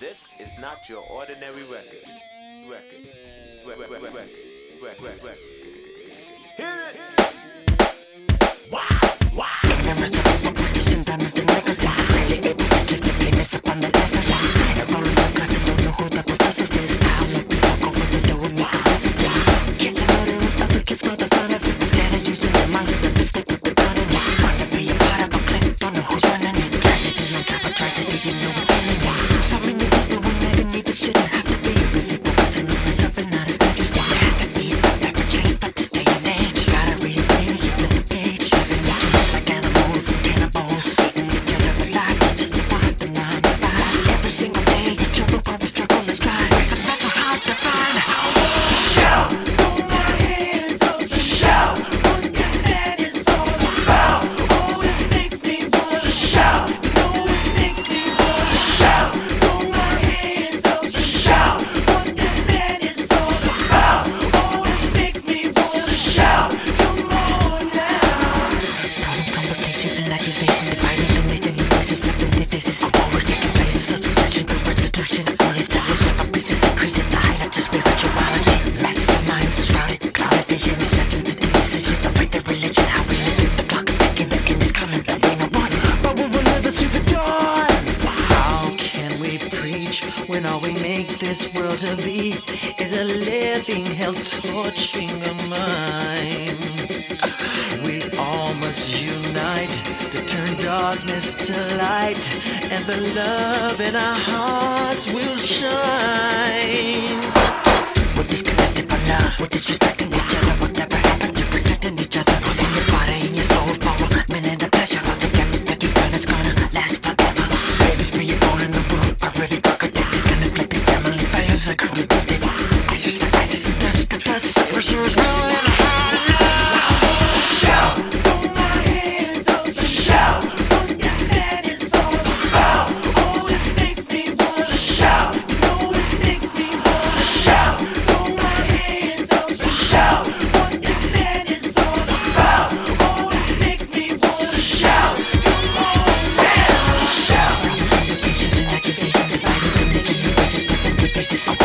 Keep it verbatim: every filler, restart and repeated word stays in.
This is not your ordinary record. Record. Record. Record. Record. Record. Record. Hear it! Accusation, dividing the nation, new verses, seventy faces, always taking places, substitution, the restitution, only selling several pieces, increasing the height of just spirituality, masses of minds shrouded, clouded vision, acceptance and indecision, the way the religion, how we live it, the clock is ticking, the end is coming, there'll be no warning, but we will never see the dawn. How can we preach when all we make this world to be is a living hell torching a mind? We all must unite to turn darkness to light, and the love in our hearts will shine. We're disconnected from love, we're disrespecting each other. Whatever happened to protecting each other? Losing your body and your soul for a minute of pleasure. All the damage that you've done is gonna last forever. Babies being born in the world already drug addicted, and inflicting family failures are contradicted. Ashes to ashes and dust to dust. Pressure is real and hard enough. Shout! This is